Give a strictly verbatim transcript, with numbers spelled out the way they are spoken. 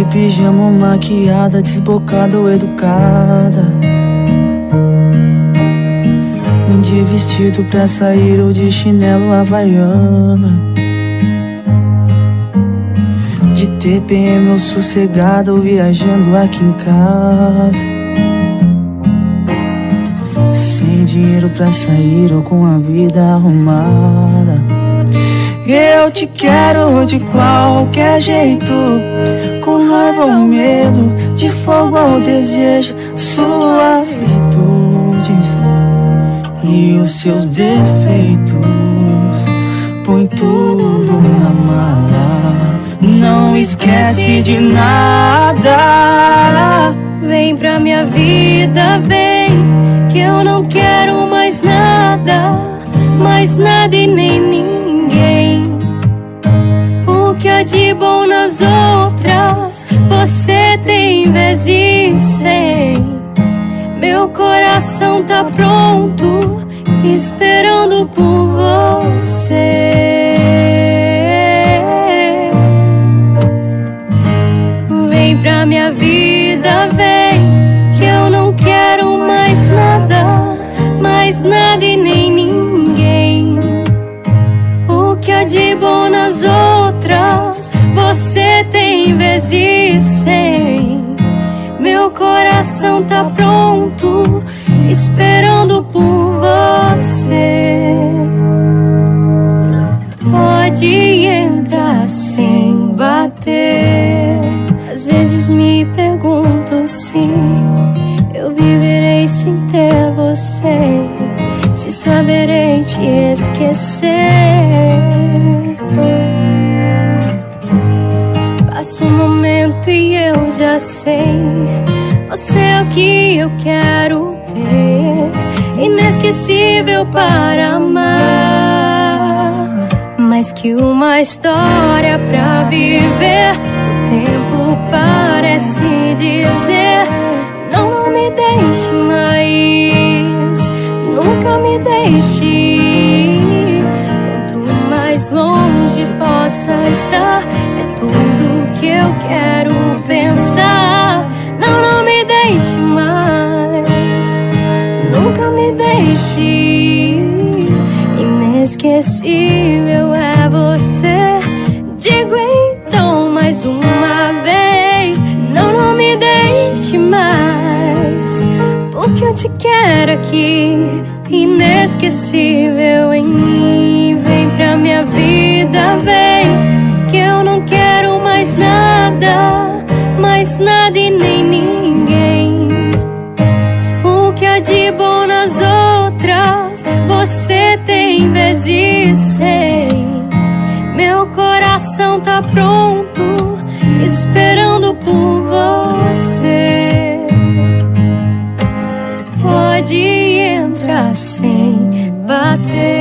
De pijama maquiada, desbocada ou educada, de vestido pra sair ou de chinelo havaiana, de T P M ou sossegada ou viajando aqui em casa, sem dinheiro pra sair ou com a vida arrumada. Eu te quero de qualquer jeito, com raiva ou medo, de fogo ou desejo, suas virtudes e os seus defeitos. Põe tudo na mala, não esquece de nada. Vem pra minha vida, vem, que eu não quero mais nada, mais nada e nem ninguém. O que há de bom nas outras, você tem vezes cem. Meu coração tá pronto, esperando por você. Vem pra minha vida, vem, que eu não quero mais nada, mais nada e nem ninguém. O que há de bom nas outras, você tem vezes cem. Meu coração tá pronto, esperando por você. Pode entrar sem bater. Às vezes me pergunto se eu viverei sem ter você, se saberei te esquecer. Passa um momento e eu já sei, você é o que eu quero ter, inesquecível para amar. Mais que uma história pra viver, o tempo parece dizer: não, não me deixe mais, nunca me deixe ir. Quanto mais longe possa estar, é tudo que eu quero pensar. Não, não me deixe mais, nunca me deixe ir. Inesquecível é você. Digo então mais uma vez: não, não me deixe mais, porque eu te quero aqui, inesquecível em mim. Vem pra minha vida, vem, que eu não quero mais nada, mais nada e nem ninguém. O que há de bom nas outras, você tem vezes cem. Meu coração tá pronto, esperando por você. Pode entrar sem bater.